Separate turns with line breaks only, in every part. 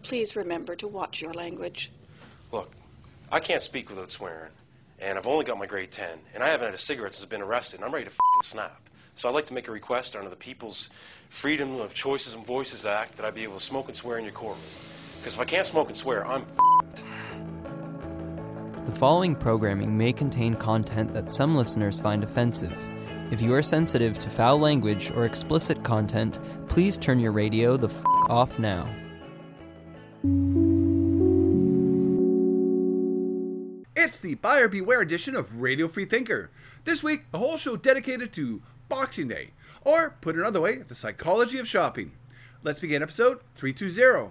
Please remember to watch your language.
Look, I can't speak without swearing, and I've only got my grade 10, and I haven't had a cigarette since I've been arrested, and I'm ready to snap. So I'd like to make a request under the People's Freedom of Choices and Voices Act that I be able to smoke and swear in your courtroom. Because if I can't smoke and swear, I'm
The following programming may contain content that some listeners find offensive. If you are sensitive to foul language or explicit content, please turn your radio the off now.
It's the Buyer Beware edition of Radio Free Thinker. This week, a whole show dedicated to Boxing Day, or put another way, the psychology of shopping. Let's begin episode 320.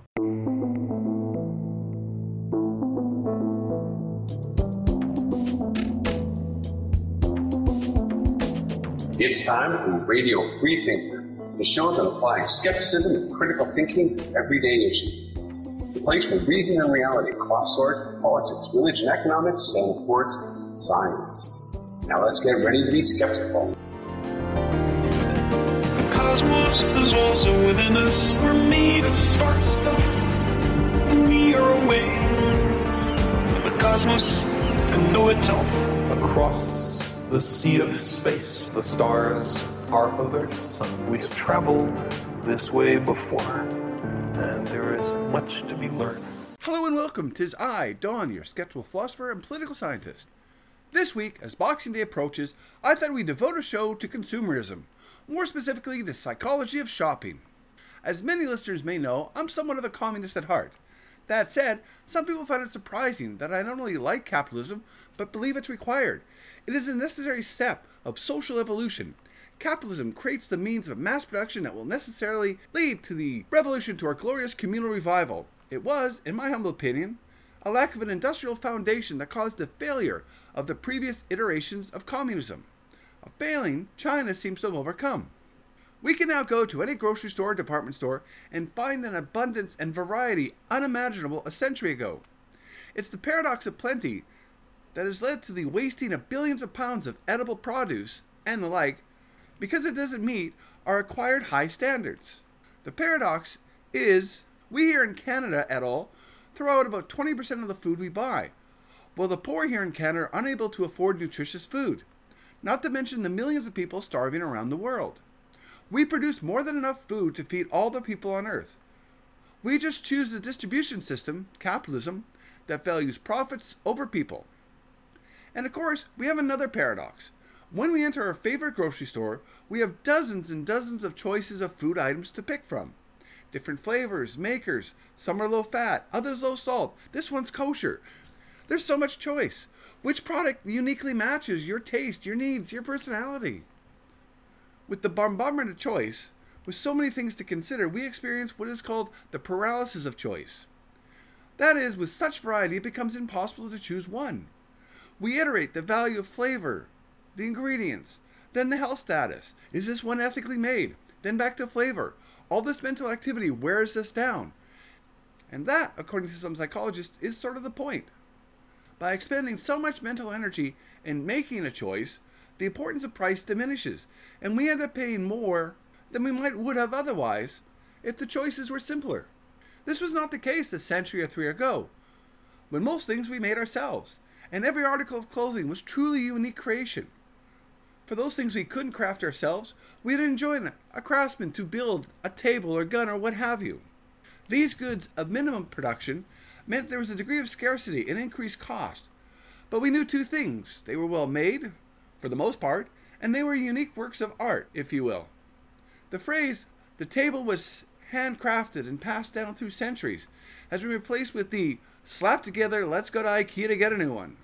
It's time for Radio Free Thinker, the show that applies skepticism and critical thinking to everyday issues. The place where reason and reality cross swords with politics, religion, economics, and of course, science. Now let's get ready to be skeptical.
The cosmos is also within us. We're made of star stuff. We are a way for the cosmos to know itself.
Across the sea of space, the stars are of Earth's sun. We have traveled this way before, and there is much to be learned.
Hello and welcome. 'Tis I, Don, your skeptical philosopher and political scientist. This week, as Boxing Day approaches, I thought we'd devote a show to consumerism, more specifically the psychology of shopping. As many listeners may know, I'm somewhat of a communist at heart. That said, some people find it surprising that I not only like capitalism, but believe it's required. It is a necessary step of social evolution. Capitalism creates the means of mass production that will necessarily lead to the revolution to our glorious communal revival. It was, in my humble opinion, a lack of an industrial foundation that caused the failure of the previous iterations of communism. A failing China seems to have overcome. We can now go to any grocery store or department store and find an abundance and variety unimaginable a century ago. It's the paradox of plenty that has led to the wasting of billions of pounds of edible produce and the like, because it doesn't meet our acquired high standards. The paradox is, we here in Canada et al. Throw out about 20% of the food we buy, while the poor here in Canada are unable to afford nutritious food, not to mention the millions of people starving around the world. We produce more than enough food to feed all the people on Earth. We just choose a distribution system, capitalism, that values profits over people. And of course, we have another paradox. When we enter our favorite grocery store, we have dozens and dozens of choices of food items to pick from. Different flavors, makers, some are low fat, others low salt, this one's kosher. There's so much choice. Which product uniquely matches your taste, your needs, your personality? With the bombardment of choice, with so many things to consider, we experience what is called the paralysis of choice. That is, with such variety, it becomes impossible to choose one. We iterate the value of flavor, the ingredients, then the health status. Is this one ethically made? Then back to flavor. All this mental activity wears us down. And that, according to some psychologists, is sort of the point. By expending so much mental energy in making a choice, the importance of price diminishes, and we end up paying more than we would have otherwise if the choices were simpler. This was not the case a century or three ago, when most things we made ourselves, and every article of clothing was truly unique creation. For those things we couldn't craft ourselves, we had enjoyed a craftsman to build a table or gun or what have you. These goods of minimum production meant there was a degree of scarcity and increased cost. But we knew two things. They were well made, for the most part, and they were unique works of art, if you will. The phrase, the table was handcrafted and passed down through centuries, has been replaced with the slap together, let's go to IKEA to get a new one.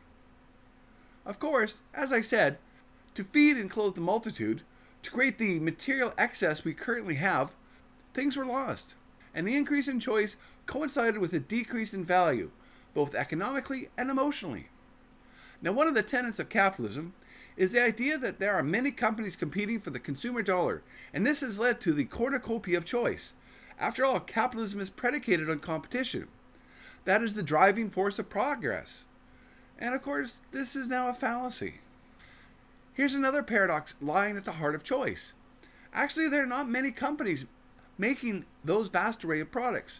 Of course, as I said, to feed and clothe the multitude, to create the material excess we currently have, things were lost, and the increase in choice coincided with a decrease in value, both economically and emotionally. Now, one of the tenets of capitalism is the idea that there are many companies competing for the consumer dollar, and this has led to the cornucopia of choice. After all, capitalism is predicated on competition. That is the driving force of progress. And of course, this is now a fallacy. Here's another paradox lying at the heart of choice. Actually, there are not many companies making those vast array of products.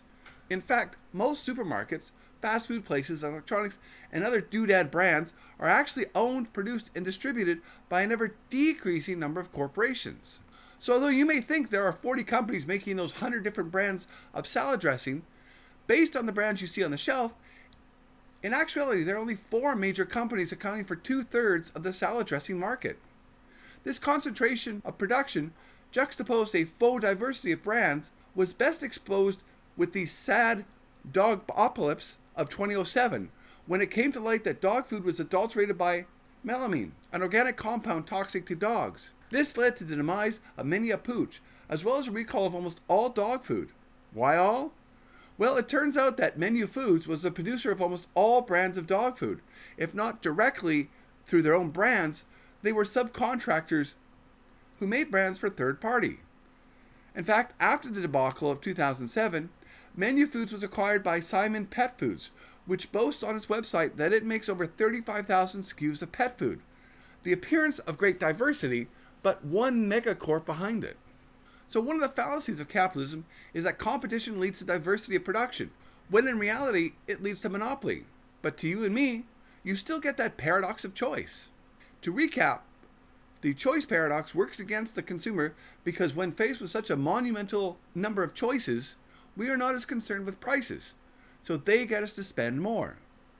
In fact, most supermarkets, fast food places, electronics, and other doodad brands are actually owned, produced, and distributed by an ever decreasing number of corporations. So although you may think there are 40 companies making those 100 different brands of salad dressing, based on the brands you see on the shelf, in actuality there are only 4 major companies accounting for 2/3 of the salad dressing market. This concentration of production, juxtaposed a faux diversity of brands, was best exposed with the sad dog-apocalypse of 2007, when it came to light that dog food was adulterated by melamine, an organic compound toxic to dogs. This led to the demise of many a pooch, as well as a recall of almost all dog food. Why all? Well, it turns out that Menu Foods was the producer of almost all brands of dog food. If not directly through their own brands, they were subcontractors who made brands for third party. In fact, after the debacle of 2007, Menu Foods was acquired by Simon Pet Foods, which boasts on its website that it makes over 35,000 SKUs of pet food. The appearance of great diversity, but one megacorp behind it. So one of the fallacies of capitalism is that competition leads to diversity of production, when in reality it leads to monopoly. But to you and me, you still get that paradox of choice. To recap, the choice paradox works against the consumer because when faced with such a monumental number of choices, we are not as concerned with prices, so they get us to spend more.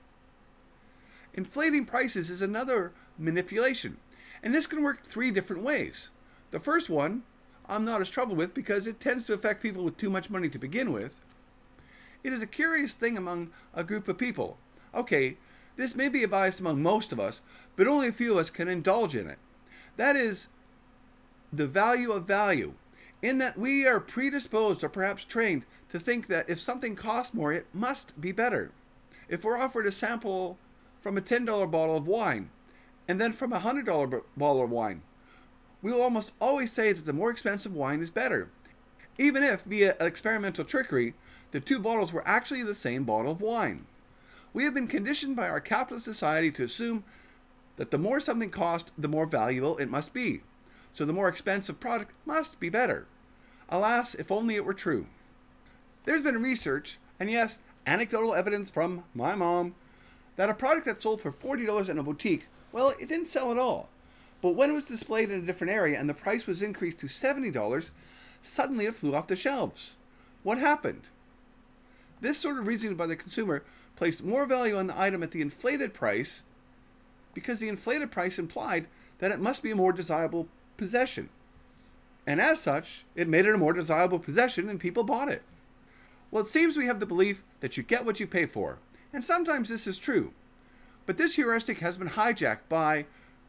Inflating prices is another manipulation, and this can work 3 different ways. The first one, I'm not as troubled with because it tends to affect people with too much money to begin with. It is a curious thing among a group of people. Okay, this may be a bias among most of us, but only a few of us can indulge in it. That is the value of value, in that we are predisposed or perhaps trained to think that if something costs more, it must be better. If we're offered a sample from a $10 bottle of wine, and then from a $100 bottle of wine, we will almost always say that the more expensive wine is better, even if, via experimental trickery, the 2 bottles were actually the same bottle of wine. We have been conditioned by our capitalist society to assume that the more something costs, the more valuable it must be. So the more expensive product must be better. Alas, if only it were true. There's been research, and yes, anecdotal evidence from my mom, that a product that sold for $40 in a boutique, well, it didn't sell at all. But when it was displayed in a different area and the price was increased to $70, suddenly it flew off the shelves. What happened? This sort of reasoning by the consumer placed more value on the item at the inflated price because the inflated price implied that it must be a more desirable possession. And as such, it made it a more desirable possession and people bought it. Well, it seems we have the belief that you get what you pay for, and sometimes this is true. But this heuristic has been hijacked by,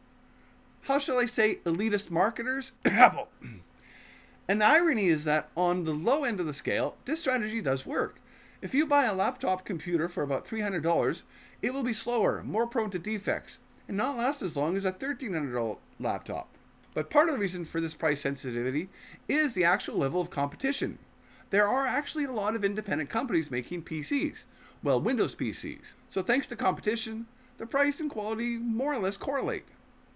how shall I say, elitist marketers? Apple. And the irony is that on the low end of the scale, this strategy does work. If you buy a laptop computer for about $300, it will be slower, more prone to defects, and not last as long as a $1,300 laptop. But part of the reason for this price sensitivity is the actual level of competition. There are actually a lot of independent companies making PCs, well, Windows PCs. So thanks to competition, the price and quality more or less correlate.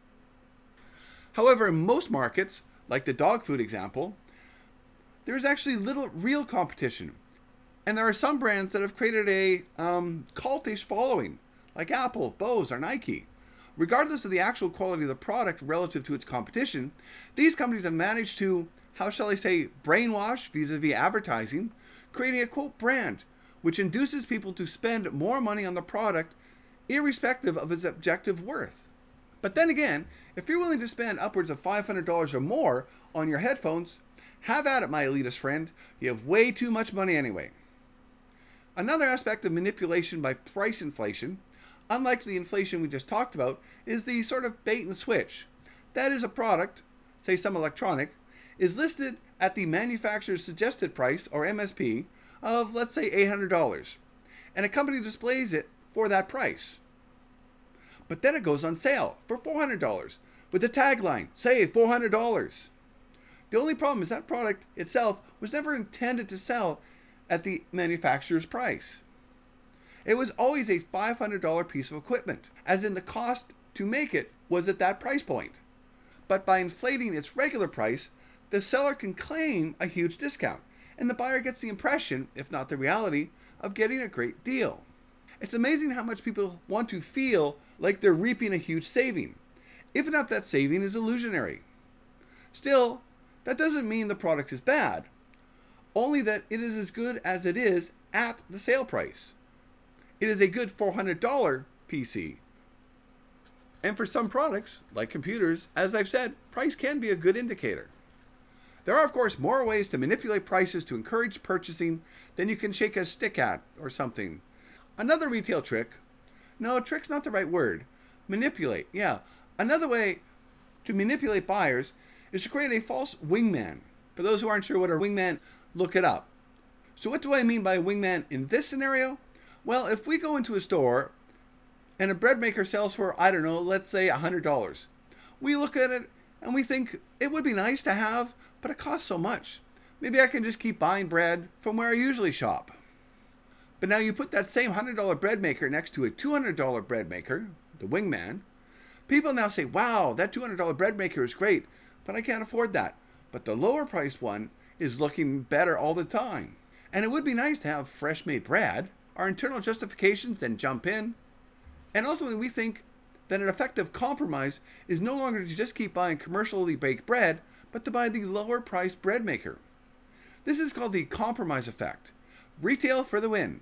However, in most markets, like the dog food example, there is actually little real competition. And there are some brands that have created a cultish following, like Apple, Bose, or Nike. Regardless of the actual quality of the product relative to its competition, these companies have managed to, how shall I say, brainwash vis-a-vis advertising, creating a quote brand, which induces people to spend more money on the product irrespective of its objective worth. But then again, if you're willing to spend upwards of $500 or more on your headphones, have at it, my elitist friend. You have way too much money anyway. Another aspect of manipulation by price inflation, unlike the inflation we just talked about, is the sort of bait and switch. That is, a product, say some electronic, is listed at the manufacturer's suggested price, or MSP, of let's say $800, and a company displays it for that price. But then it goes on sale for $400 with the tagline, "Save $400." The only problem is that product itself was never intended to sell at the manufacturer's price. It was always a $500 piece of equipment, as in the cost to make it was at that price point. But by inflating its regular price, the seller can claim a huge discount, and the buyer gets the impression, if not the reality, of getting a great deal. It's amazing how much people want to feel like they're reaping a huge saving, even if that saving is illusionary. Still, that doesn't mean the product is bad, only that it is as good as it is at the sale price. It is a good $400 PC. And for some products, like computers, as I've said, price can be a good indicator. There are, of course, more ways to manipulate prices to encourage purchasing than you can shake a stick at or something. Another retail trick, no, trick's not the right word, manipulate, yeah. Another way to manipulate buyers is to create a false wingman. For those who aren't sure what a wingman, look it up. So what do I mean by a wingman in this scenario? Well, if we go into a store and a bread maker sells for, I don't know, let's say $100. We look at it and we think it would be nice to have, but it costs so much. Maybe I can just keep buying bread from where I usually shop. But now you put that same $100 bread maker next to a $200 bread maker, the wingman. People now say, wow, that $200 bread maker is great, but I can't afford that. But the lower priced one is looking better all the time. And it would be nice to have fresh made bread. Our internal justifications then jump in. And ultimately we think that an effective compromise is no longer to just keep buying commercially baked bread, but to buy the lower priced bread maker. This is called the compromise effect. Retail for the win.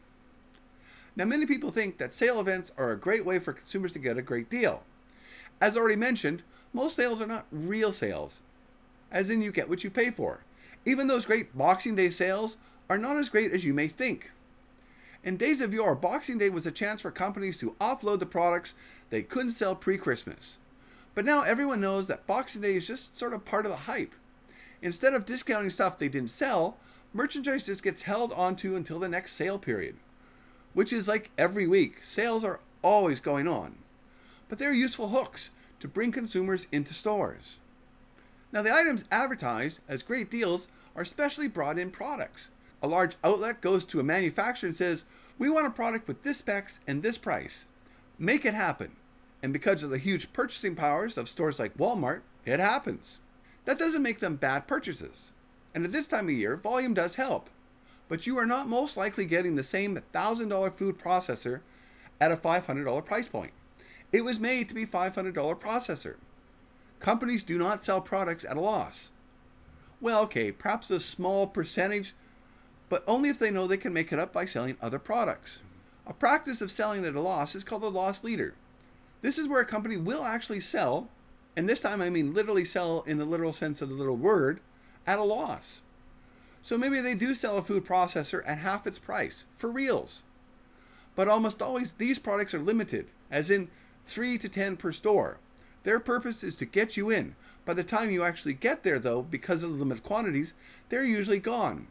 Now many people think that sale events are a great way for consumers to get a great deal. As already mentioned, most sales are not real sales, as in you get what you pay for. Even those great Boxing Day sales are not as great as you may think. In days of yore, Boxing Day was a chance for companies to offload the products they couldn't sell pre-Christmas. But now everyone knows that Boxing Day is just sort of part of the hype. Instead of discounting stuff they didn't sell, merchandise just gets held onto until the next sale period. Which is like every week. Sales are always going on. But they're useful hooks to bring consumers into stores. Now the items advertised as great deals are specially brought in products. A large outlet goes to a manufacturer and says, we want a product with this specs and this price. Make it happen. And because of the huge purchasing powers of stores like Walmart, it happens. That doesn't make them bad purchases. And at this time of year, volume does help. But you are not most likely getting the same $1,000 food processor at a $500 price point. It was made to be $500 processor. Companies do not sell products at a loss. Well, okay, perhaps a small percentage, but only if they know they can make it up by selling other products. A practice of selling at a loss is called a loss leader. This is where a company will actually sell, and this time I mean literally sell in the literal sense of the little word, at a loss. So maybe they do sell a food processor at half its price, for reals. But almost always these products are limited, as in 3 to 10 per store. Their purpose is to get you in. By the time you actually get there though, because of the limited quantities, they're usually gone.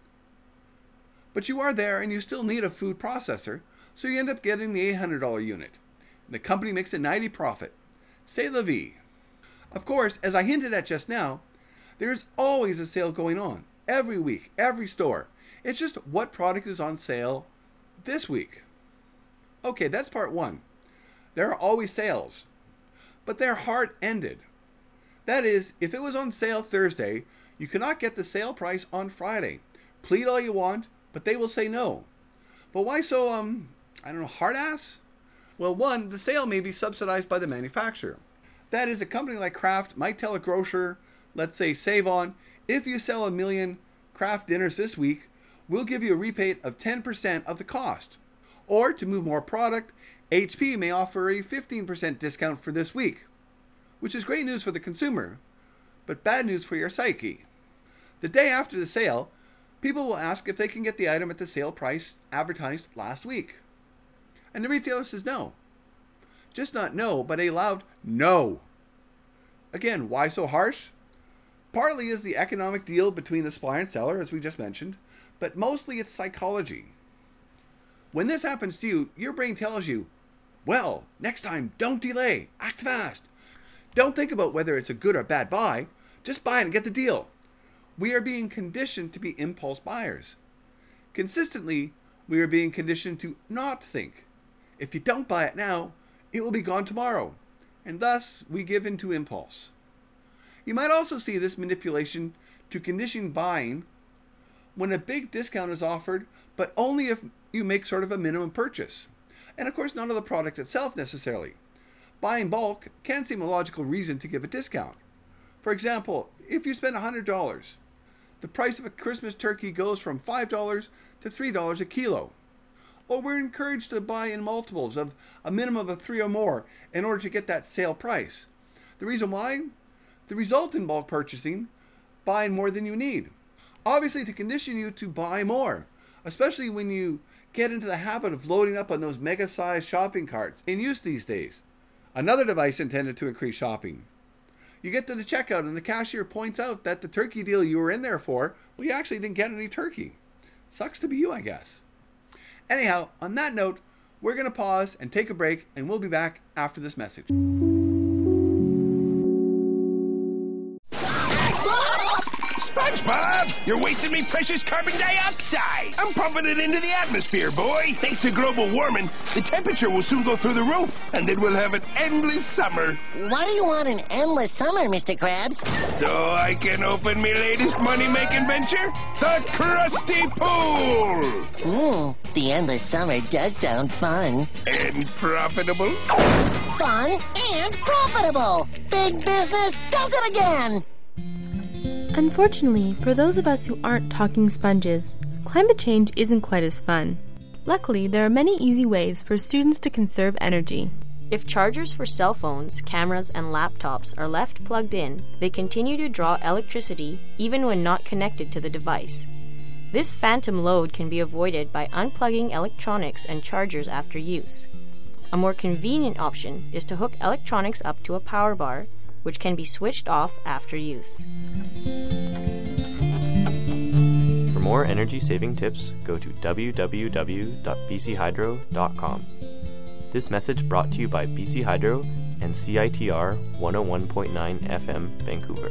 But you are there and you still need a food processor, so you end up getting the $800 unit. The company makes a 90 profit. C'est la vie. Of course, as I hinted at just now, there's always a sale going on. Every week, every store. It's just what product is on sale this week. Okay, that's part one. There are always sales, but they're hard-ended. That is, if it was on sale Thursday, you cannot get the sale price on Friday. Plead all you want, but they will say no. But why so, hard-ass? Well, one, the sale may be subsidized by the manufacturer. That is, a company like Kraft might tell a grocer, let's say Save-On, if you sell 1 million Kraft dinners this week, we'll give you a rebate of 10% of the cost. Or, to move more product, HP may offer a 15% discount for this week, which is great news for the consumer, but bad news for your psyche. The day after the sale, people will ask if they can get the item at the sale price advertised last week. And the retailer says no. Just not no, but a loud no. Again, why so harsh? Partly is the economic deal between the supplier and seller, as we just mentioned, but mostly it's psychology. When this happens to you, your brain tells you, well, next time, don't delay, act fast. Don't think about whether it's a good or bad buy, just buy it and get the deal. We are being conditioned to be impulse buyers. Consistently, we are being conditioned to not think. If you don't buy it now, it will be gone tomorrow, and thus we give in to impulse. You might also see this manipulation to condition buying when a big discount is offered, but only if you make sort of a minimum purchase. And of course, not of the product itself necessarily. Buying bulk can seem a logical reason to give a discount. For example, if you spend $100, the price of a Christmas turkey goes from $5 to $3 a kilo. Or we're encouraged to buy in multiples of a minimum of 3 or more in order to get that sale price. The reason why? The result in bulk purchasing, buying more than you need. Obviously to condition you to buy more, especially when you get into the habit of loading up on those mega-sized shopping carts in use these days. Another device intended to increase shopping. You get to the checkout and the cashier points out that the turkey deal you were in there for, well, you actually didn't get any turkey. Sucks to be you, I guess. Anyhow, on that note, we're going to pause and take a break, and we'll be back after this message.
SpongeBob, you're wasting me precious carbon dioxide. I'm pumping it into the atmosphere, boy. Thanks to global warming, the temperature will soon go through the roof, and then we'll have an endless summer.
Why do you want an endless summer, Mr. Krabs?
So I can open me latest money-making venture, the Krusty Pool.
The endless summer does sound fun.
And profitable.
Fun and profitable. Big business does it again.
Unfortunately, for those of us who aren't talking sponges, climate change isn't quite as fun. Luckily, there are many easy ways for students to conserve energy.
If chargers for cell phones, cameras, and laptops are left plugged in, they continue to draw electricity even when not connected to the device. This phantom load can be avoided by unplugging electronics and chargers after use. A more convenient option is to hook electronics up to a power bar, which can be switched off after use.
For more energy-saving tips, go to www.bchydro.com. This message brought to you by BC Hydro and CITR 101.9 FM, Vancouver.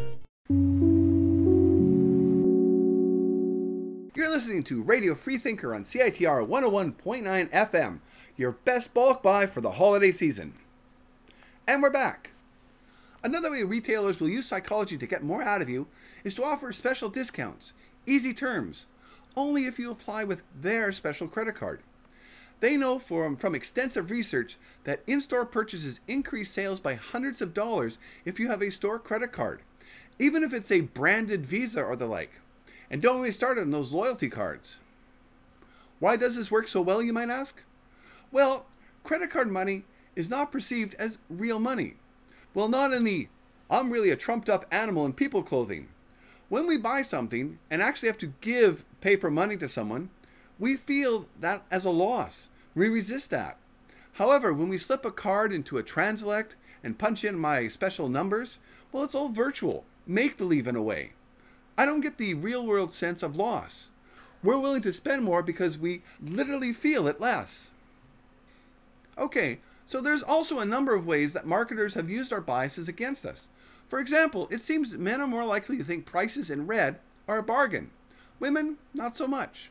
You're listening to Radio Freethinker on CITR 101.9 FM, your best bulk buy for the holiday season. And we're back. Another way retailers will use psychology to get more out of you is to offer special discounts, easy terms, only if you apply with their special credit card. They know from extensive research that in-store purchases increase sales by hundreds of dollars if you have a store credit card, even if it's a branded Visa or the like. And don't get me started on those loyalty cards. Why does this work so well, you might ask? Well, credit card money is not perceived as real money. Well, not in the, I'm really a trumped up animal in people clothing. When we buy something and actually have to give paper money to someone, we feel that as a loss. We resist that. However, when we slip a card into a Transelect and punch in my special numbers, well, it's all virtual, make-believe in a way. I don't get the real-world sense of loss. We're willing to spend more because we literally feel it less. Okay. So there's also a number of ways that marketers have used our biases against us. For example, it seems that men are more likely to think prices in red are a bargain. Women, not so much.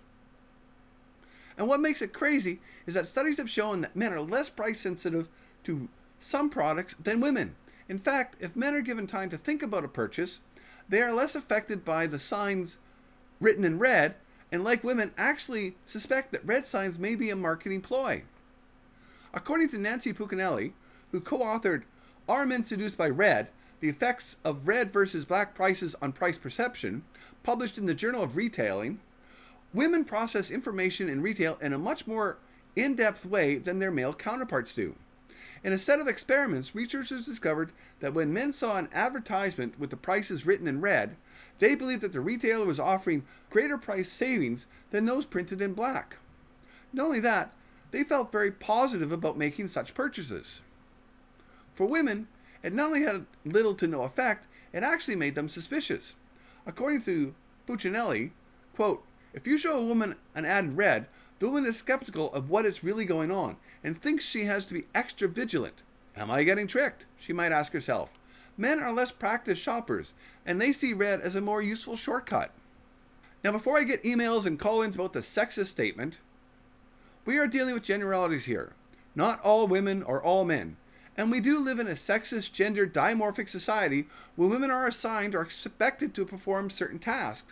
And what makes it crazy is that studies have shown that men are less price sensitive to some products than women. In fact, if men are given time to think about a purchase, they are less affected by the signs written in red, and like women, actually suspect that red signs may be a marketing ploy. According to Nancy Puccinelli, who co-authored Are Men Seduced by Red? The Effects of Red versus Black Prices on Price Perception, published in the Journal of Retailing, women process information in retail in a much more in-depth way than their male counterparts do. In a set of experiments, researchers discovered that when men saw an advertisement with the prices written in red, they believed that the retailer was offering greater price savings than those printed in black. Not only that, they felt very positive about making such purchases. For women, it not only had little to no effect, it actually made them suspicious. According to Puccinelli, quote, if you show a woman an ad in red, the woman is skeptical of what is really going on and thinks she has to be extra vigilant. Am I getting tricked? She might ask herself. Men are less practiced shoppers, and they see red as a more useful shortcut. Now, before I get emails and call-ins about the sexist statement, we are dealing with generalities here. Not all women or all men. And we do live in a sexist, gender dimorphic society where women are assigned or expected to perform certain tasks,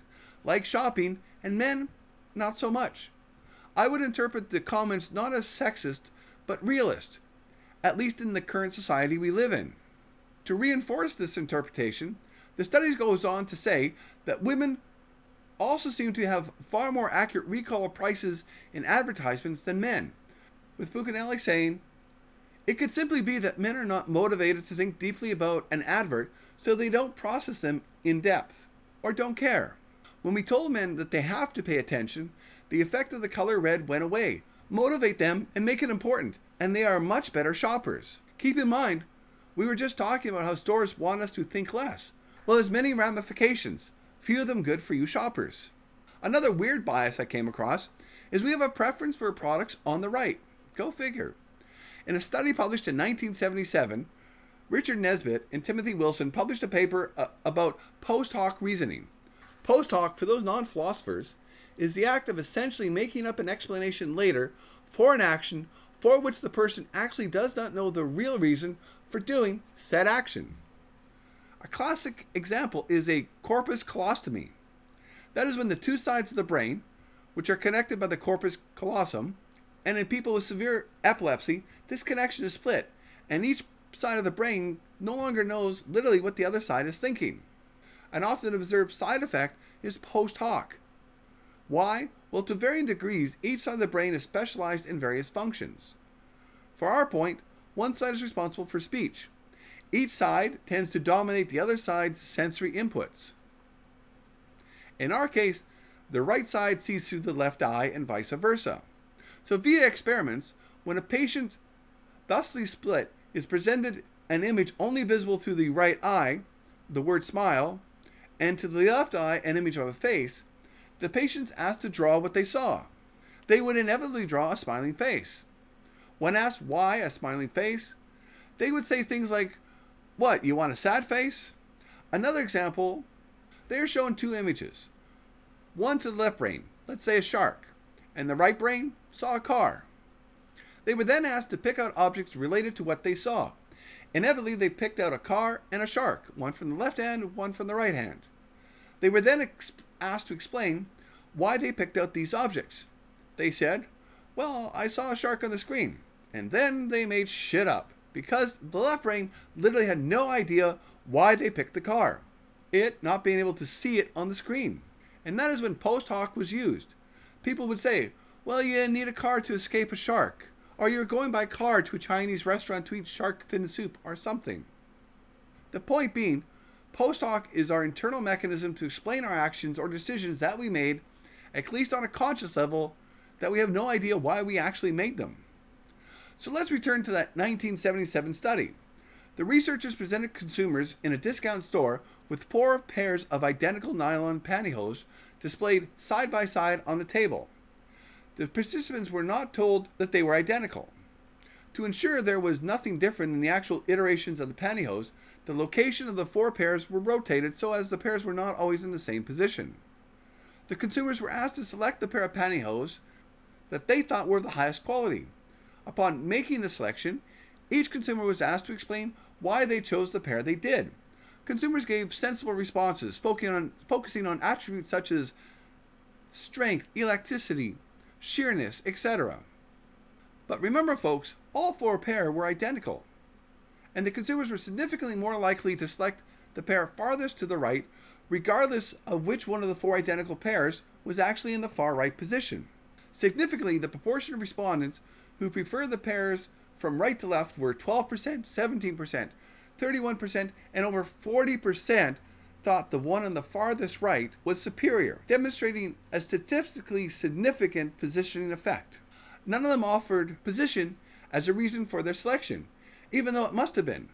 like shopping, and men not so much. I would interpret the comments not as sexist, but realist, at least in the current society we live in. To reinforce this interpretation, the study goes on to say that women also seem to have far more accurate recall of prices in advertisements than men, with Buchanelli saying, "It could simply be that men are not motivated to think deeply about an advert, so they don't process them in depth, or don't care. When we told men that they have to pay attention, the effect of the color red went away. Motivate them and make it important, and they are much better shoppers. Keep in mind, we were just talking about how stores want us to think less. Well, there's many ramifications, few of them good for you shoppers." Another weird bias I came across is we have a preference for products on the right. Go figure. In a study published in 1977, Richard Nesbitt and Timothy Wilson published a paper about post hoc reasoning. Post hoc, for those non-philosophers, is the act of essentially making up an explanation later for an action for which the person actually does not know the real reason for doing said action. A classic example is a corpus callosum. That is when the two sides of the brain, which are connected by the corpus callosum, and in people with severe epilepsy, this connection is split, and each side of the brain no longer knows literally what the other side is thinking. An often observed side effect is post hoc. Why? Well, to varying degrees, each side of the brain is specialized in various functions. For our point, one side is responsible for speech. Each side tends to dominate the other side's sensory inputs. In our case, the right side sees through the left eye and vice versa. So via experiments, when a patient thusly split is presented an image only visible through the right eye, the word smile, and to the left eye an image of a face, the patient's asked to draw what they saw. They would inevitably draw a smiling face. When asked why a smiling face, they would say things like, "What, you want a sad face?" Another example, they are shown two images. One to the left brain, let's say a shark, and the right brain saw a car. They were then asked to pick out objects related to what they saw. Inevitably, they picked out a car and a shark, one from the left hand, one from the right hand. They were then asked to explain why they picked out these objects. They said, "Well, I saw a shark on the screen," and then they made shit up, because the left brain literally had no idea why they picked the car, it not being able to see it on the screen. And that is when post hoc was used. People would say, "Well, you need a car to escape a shark," or "you're going by car to a Chinese restaurant to eat shark fin soup," or something. The point being, post hoc is our internal mechanism to explain our actions or decisions that we made, at least on a conscious level, that we have no idea why we actually made them. So let's return to that 1977 study. The researchers presented consumers in a discount store with 4 pairs of identical nylon pantyhose displayed side by side on the table. The participants were not told that they were identical. To ensure there was nothing different in the actual iterations of the pantyhose, the location of the 4 pairs were rotated so as the pairs were not always in the same position. The consumers were asked to select the pair of pantyhose that they thought were the highest quality. Upon making the selection, each consumer was asked to explain why they chose the pair they did. Consumers gave sensible responses, focusing on attributes such as strength, elasticity, sheerness, etc. But remember, folks, all 4 pairs were identical, and the consumers were significantly more likely to select the pair farthest to the right, regardless of which one of the 4 identical pairs was actually in the far right position. Significantly, the proportion of respondents who preferred the pairs from right to left were 12%, 17%, 31%, and over 40% thought the one on the farthest right was superior, demonstrating a statistically significant positioning effect. None of them offered position as a reason for their selection, even though it must have been.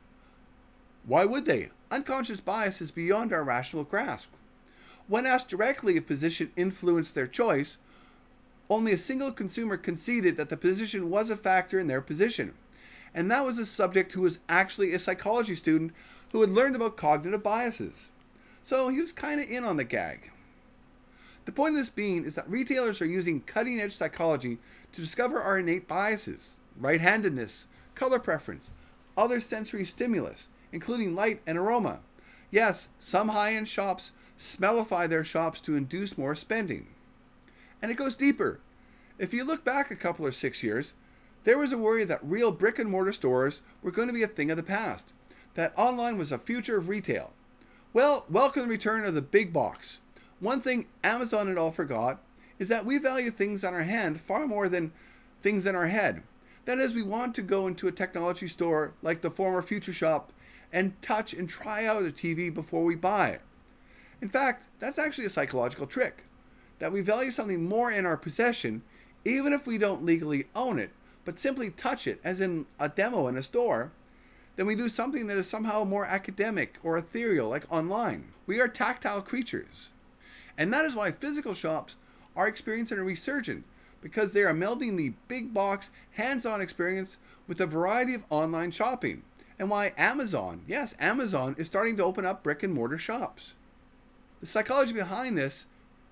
Why would they? Unconscious bias is beyond our rational grasp. When asked directly if position influenced their choice, only a single consumer conceded that the position was a factor in their position, and that was a subject who was actually a psychology student who had learned about cognitive biases. So he was kind of in on the gag. The point of this being is that retailers are using cutting-edge psychology to discover our innate biases, right-handedness, color preference, other sensory stimulus, including light and aroma. Yes, some high-end shops smellify their shops to induce more spending. And it goes deeper. If you look back a couple or 6 years, there was a worry that real brick and mortar stores were going to be a thing of the past, that online was a future of retail. Well, welcome the return of the big box. One thing Amazon and all forgot is that we value things on our hand far more than things in our head. That is, we want to go into a technology store like the former Future Shop and touch and try out a TV before we buy it. In fact, that's actually a psychological trick, that we value something more in our possession even if we don't legally own it, but simply touch it, as in a demo in a store, than we do something that is somehow more academic or ethereal, like online. We are tactile creatures. And that is why physical shops are experiencing a resurgence, because they are melding the big box, hands-on experience with a variety of online shopping. And why Amazon, yes, Amazon is starting to open up brick and mortar shops. The psychology behind this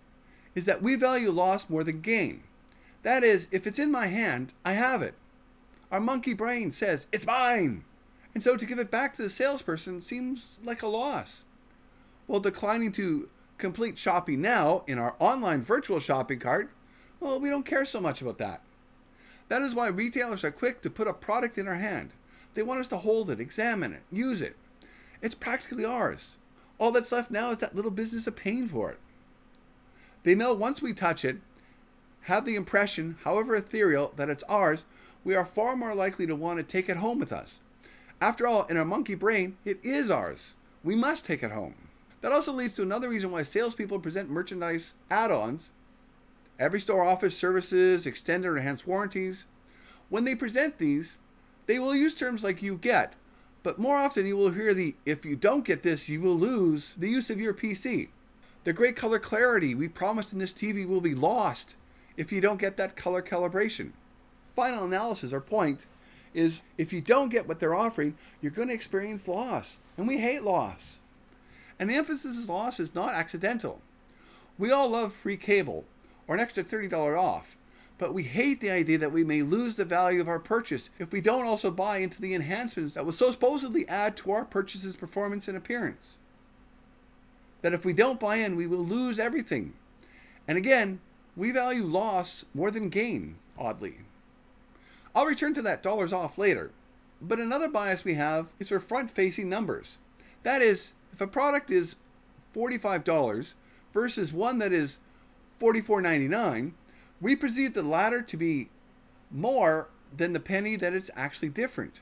is that we value loss more than gain. That is, if it's in my hand, I have it. Our monkey brain says, it's mine. And so to give it back to the salesperson seems like a loss. While declining to complete shopping now in our online virtual shopping cart, well, we don't care so much about that. That is why retailers are quick to put a product in our hand. They want us to hold it, examine it, use it. It's practically ours. All that's left now is that little business of paying for it. They know once we touch it, have the impression, however ethereal, that it's ours, we are far more likely to want to take it home with us. After all, in our monkey brain, it is ours. We must take it home. That also leads to another reason why salespeople present merchandise add-ons. Every store offers services, extended or enhanced warranties. When they present these, they will use terms like you get, but more often you will hear the if you don't get this, you will lose the use of your PC. The great color clarity we promised in this TV will be lost if you don't get that color calibration. Final analysis or point is if you don't get what they're offering, you're going to experience loss. And we hate loss. And the emphasis of loss is not accidental. We all love free cable or an extra $30 off, but we hate the idea that we may lose the value of our purchase if we don't also buy into the enhancements that will so supposedly add to our purchase's performance and appearance. That if we don't buy in, we will lose everything. And again, we value loss more than gain, oddly. I'll return to that dollars off later, but another bias we have is for front-facing numbers. That is, if a product is $45 versus one that is $44.99, we perceive the latter to be more than the penny that it's actually different.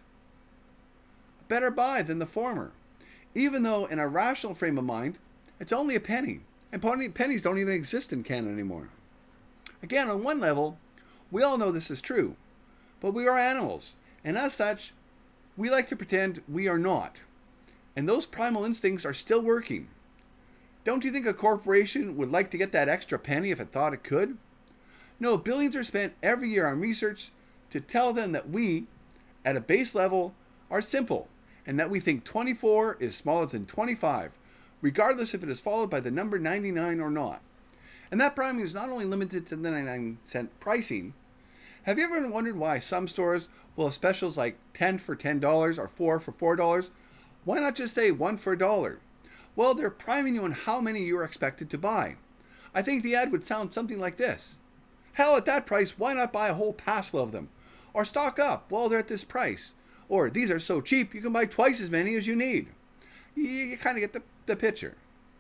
A better buy than the former, even though in a rational frame of mind, it's only a penny, and pennies don't even exist in Canada anymore. Again, on one level, we all know this is true, but we are animals, and as such, we like to pretend we are not. And those primal instincts are still working. Don't you think a corporation would like to get that extra penny if it thought it could? No, billions are spent every year on research to tell them that we, at a base level, are simple, and that we think 24 is smaller than 25, regardless if it is followed by the number 99 or not. And that priming is not only limited to the 99-cent pricing. Have you ever wondered why some stores will have specials like 10 for $10 or 4 for $4? Why not just say 1 for $1? Well, they're priming you on how many you're expected to buy. I think the ad would sound something like this. Hell, at that price, why not buy a whole passel of them? Or stock up while they're at this price. Or these are so cheap, you can buy twice as many as you need. You kind of get the picture.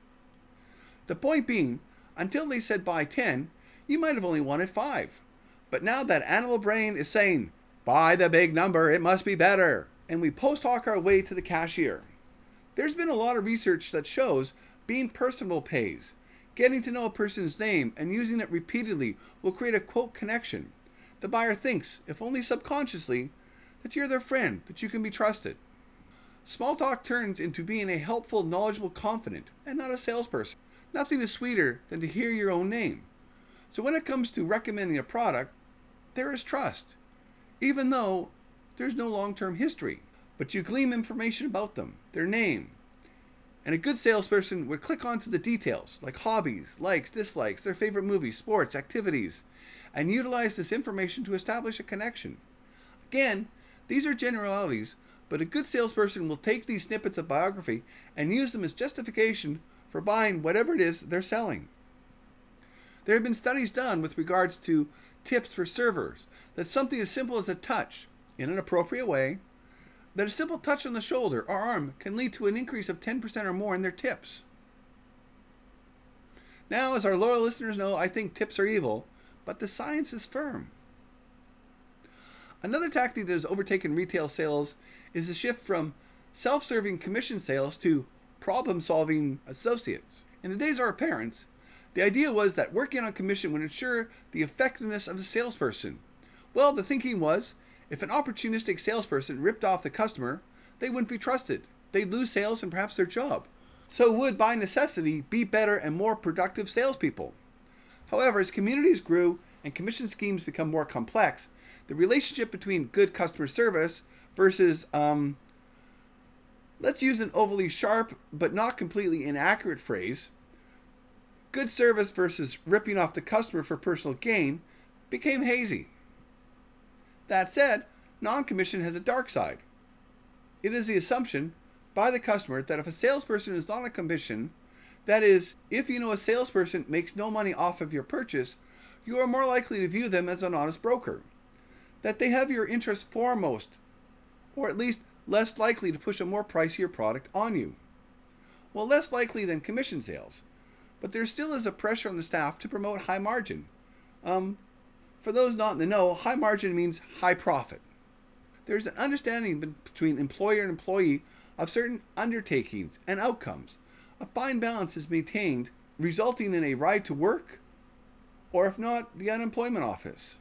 The point being, until they said buy 10, you might have only wanted 5. But now that animal brain is saying, buy the big number, it must be better. And we post hoc our way to the cashier. There's been a lot of research that shows being personable pays. Getting to know a person's name and using it repeatedly will create a quote connection. The buyer thinks, if only subconsciously, that you're their friend, that you can be trusted. Small talk turns into being a helpful, knowledgeable confidant, and not a salesperson. Nothing is sweeter than to hear your own name. So when it comes to recommending a product, there is trust, even though there's no long-term history. But you glean information about them, their name. And a good salesperson would click onto the details, like hobbies, likes, dislikes, their favorite movies, sports, activities, and utilize this information to establish a connection. Again, these are generalities, but a good salesperson will take these snippets of biography and use them as justification for buying whatever it is they're selling. There have been studies done with regards to tips for servers that something as simple as a touch in an appropriate way, that a simple touch on the shoulder or arm can lead to an increase of 10% or more in their tips. Now, as our loyal listeners know, I think tips are evil, but the science is firm. Another tactic that has overtaken retail sales is the shift from self-serving commission sales to problem-solving associates. In the days of our parents, the idea was that working on commission would ensure the effectiveness of the salesperson. Well, the thinking was, if an opportunistic salesperson ripped off the customer, they wouldn't be trusted. They'd lose sales and perhaps their job. So would, by necessity, be better and more productive salespeople. However, as communities grew and commission schemes become more complex, the relationship between good customer service versus, let's use an overly sharp but not completely inaccurate phrase, good service versus ripping off the customer for personal gain, became hazy. That said, non-commission has a dark side. It is the assumption by the customer that if a salesperson is on a commission, that is, if you know a salesperson makes no money off of your purchase, you are more likely to view them as an honest broker. That they have your interest foremost, or at least less likely to push a more pricier product on you. Well, less likely than commission sales, but there still is a pressure on the staff to promote high margin. For those not in the know, high margin means high profit. There's an understanding between employer and employee of certain undertakings and outcomes. A fine balance is maintained, resulting in a ride to work, or if not, the unemployment office.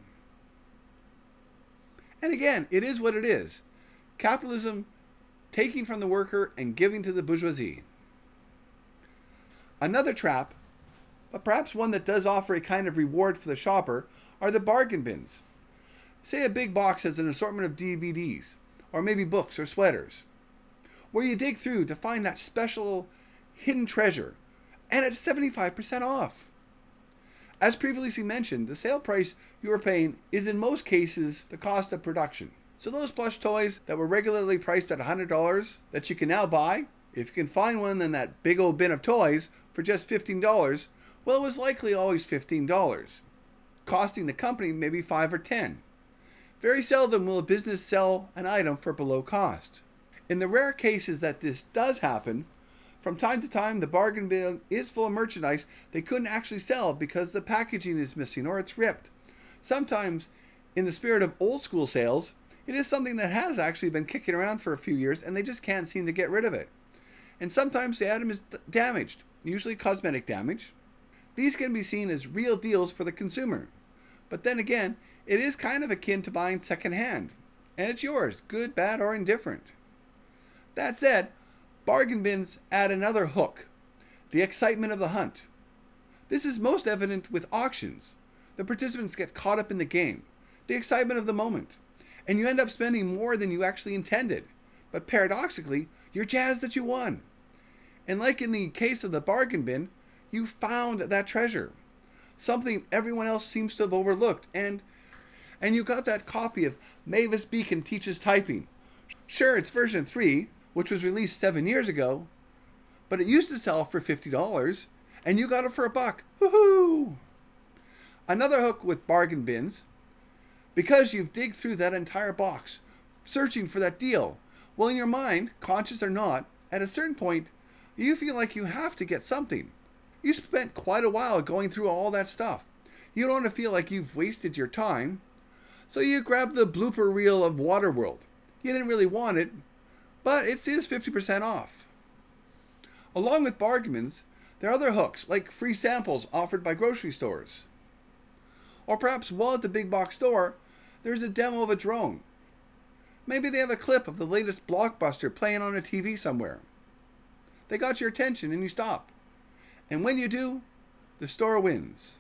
And again, it is what it is. Capitalism taking from the worker and giving to the bourgeoisie. Another trap, but perhaps one that does offer a kind of reward for the shopper, are the bargain bins. Say a big box has an assortment of DVDs, or maybe books or sweaters, where you dig through to find that special hidden treasure, and it's 75% off. As previously mentioned, the sale price you are paying is in most cases the cost of production. So those plush toys that were regularly priced at $100 that you can now buy, if you can find one in that big old bin of toys for just $15, well, it was likely always $15, costing the company maybe $5 or $10. Very seldom will a business sell an item for below cost. In the rare cases that this does happen, from time to time the bargain bin is full of merchandise they couldn't actually sell because the packaging is missing or it's ripped. Sometimes, in the spirit of old school sales, it is something that has actually been kicking around for a few years and they just can't seem to get rid of it. And sometimes the item is damaged, usually cosmetic damage. These can be seen as real deals for the consumer. But then again, it is kind of akin to buying secondhand, and it's yours, good, bad, or indifferent. That said, bargain bins add another hook, the excitement of the hunt. This is most evident with auctions. The participants get caught up in the game, the excitement of the moment, and you end up spending more than you actually intended. But paradoxically, you're jazzed that you won. And like in the case of the bargain bin, you found that treasure, something everyone else seems to have overlooked, and you got that copy of Mavis Beacon Teaches Typing. Sure, it's version 3, which was released 7 years ago, but it used to sell for $50, and you got it for $1. Woohoo! Another hook with bargain bins, because you've digged through that entire box, searching for that deal. Well, in your mind, conscious or not, at a certain point, you feel like you have to get something. You spent quite a while going through all that stuff. You don't want to feel like you've wasted your time, so you grab the blooper reel of Waterworld. You didn't really want it, but it is 50% off. Along with bargain bins, there are other hooks, like free samples offered by grocery stores. Or perhaps while at the big box store, there's a demo of a drone. Maybe they have a clip of the latest blockbuster playing on a TV somewhere. They got your attention and you stop. And when you do, the store wins.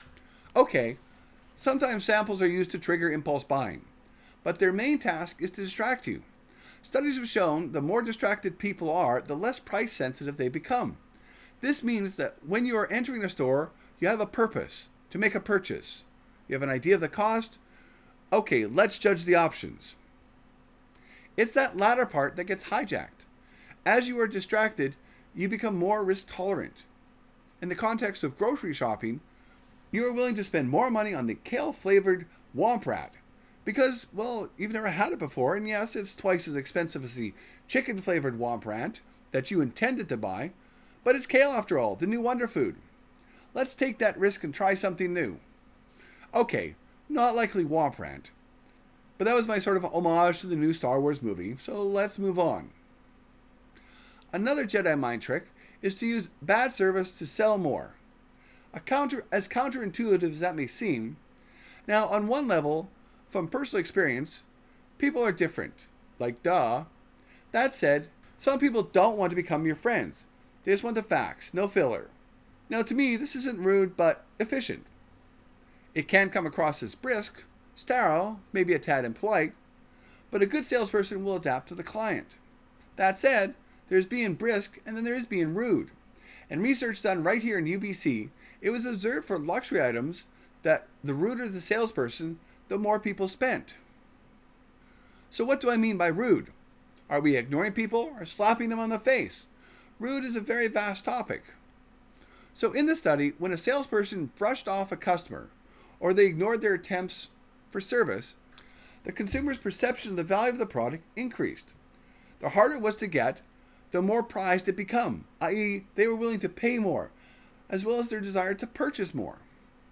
Okay, sometimes samples are used to trigger impulse buying, but their main task is to distract you. Studies have shown the more distracted people are, the less price sensitive they become. This means that when you are entering a store, you have a purpose to make a purchase. You have an idea of the cost. Okay, let's judge the options. It's that latter part that gets hijacked. As you are distracted, you become more risk tolerant. In the context of grocery shopping, you are willing to spend more money on the kale-flavored Womp Rat because, well, you've never had it before, and yes, it's twice as expensive as the chicken-flavored Womp Rat that you intended to buy, but it's kale after all, the new wonder food. Let's take that risk and try something new. Okay, not likely Womp Rat, but that was my sort of homage to the new Star Wars movie, so let's move on. Another Jedi mind trick is to use bad service to sell more. As counterintuitive as that may seem, now on one level, from personal experience, people are different. Like, duh. That said, some people don't want to become your friends. They just want the facts, no filler. Now to me, this isn't rude, but efficient. It can come across as brisk, sterile, maybe a tad impolite, but a good salesperson will adapt to the client. That said, there's being brisk and then there's being rude. And research done right here in UBC, it was observed for luxury items that the ruder the salesperson, the more people spent. So what do I mean by rude? Are we ignoring people or slapping them on the face? Rude is a very vast topic. So in the study, when a salesperson brushed off a customer or they ignored their attempts for service, the consumer's perception of the value of the product increased. The harder it was to get, the more prized it became, i.e. they were willing to pay more, as well as their desire to purchase more.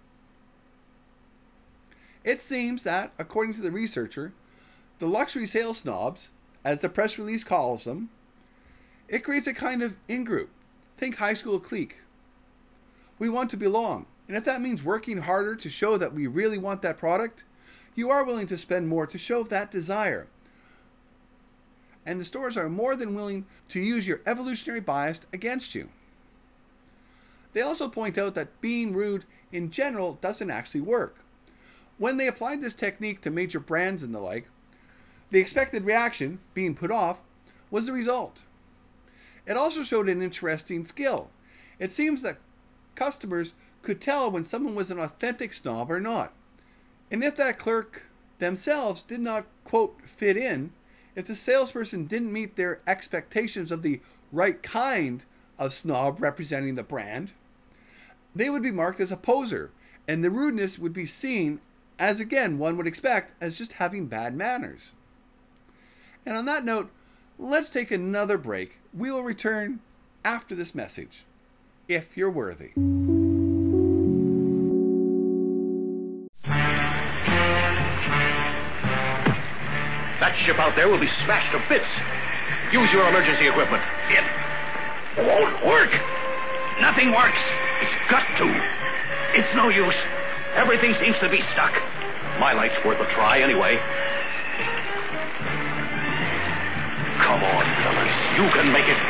It seems that, according to the researcher, the luxury sales snobs, as the press release calls them, it creates a kind of in-group. Think high school clique. We want to belong, and if that means working harder to show that we really want that product, you are willing to spend more to show that desire. And the stores are more than willing to use your evolutionary bias against you. They also point out that being rude in general doesn't actually work. When they applied this technique to major brands and the like, the expected reaction, being put off, was the result. It also showed an interesting skill. It seems that customers could tell when someone was an authentic snob or not. And if that clerk themselves did not, quote, fit in, if the salesperson didn't meet their expectations of the right kind of snob representing the brand, they would be marked as a poser, and the rudeness would be seen as, again, one would expect, as just having bad manners. And on that note, let's take another break. We will return after this message, if you're worthy.
That ship out there will be smashed to bits. Use your emergency equipment.
It won't work. Nothing works. It's got to. It's no use. Everything seems to be stuck.
My light's worth a try anyway. Come on, fellas. You can make it.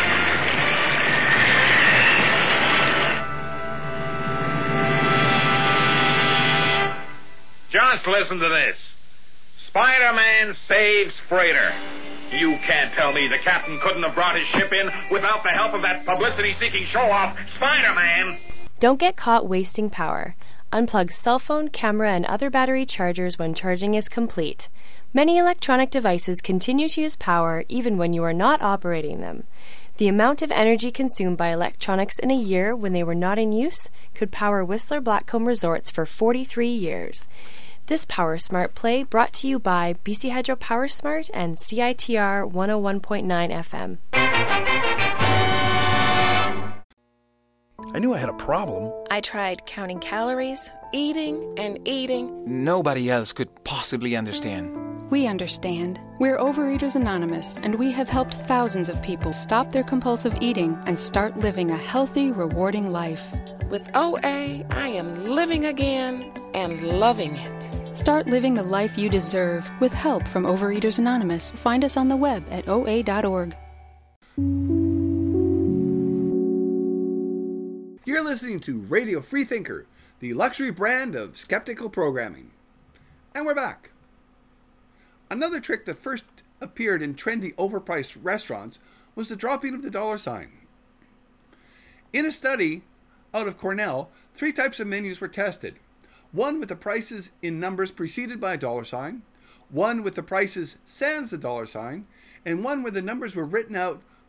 Just listen to this. Spider-Man saves freighter. You can't tell me the captain couldn't have brought his ship in without the help of that publicity-seeking show-off, Spider-Man.
Don't get caught wasting power. Unplug cell phone, camera, and other battery chargers when charging is complete. Many electronic devices continue to use power even when you are not operating them. The amount of energy consumed by electronics in a year when they were not in use could power Whistler Blackcomb Resorts for 43 years. This Power Smart play brought to you by BC Hydro Power Smart and CITR 101.9 FM.
I knew I had a problem.
I tried counting calories, eating and eating.
Nobody else could possibly understand.
We understand. We're Overeaters Anonymous, and we have helped thousands of people stop their compulsive eating and start living a healthy, rewarding life.
With OA, I am living again and loving it.
Start living the life you deserve with help from Overeaters Anonymous. Find us on the web at oa.org.
You're listening to Radio Freethinker, the luxury brand of skeptical programming. And we're back. Another trick that first appeared in trendy overpriced restaurants was the dropping of the dollar sign. In a study out of Cornell, 3 types of menus were tested. One with the prices in numbers preceded by a dollar sign, one with the prices sans the dollar sign, and one where the numbers were written out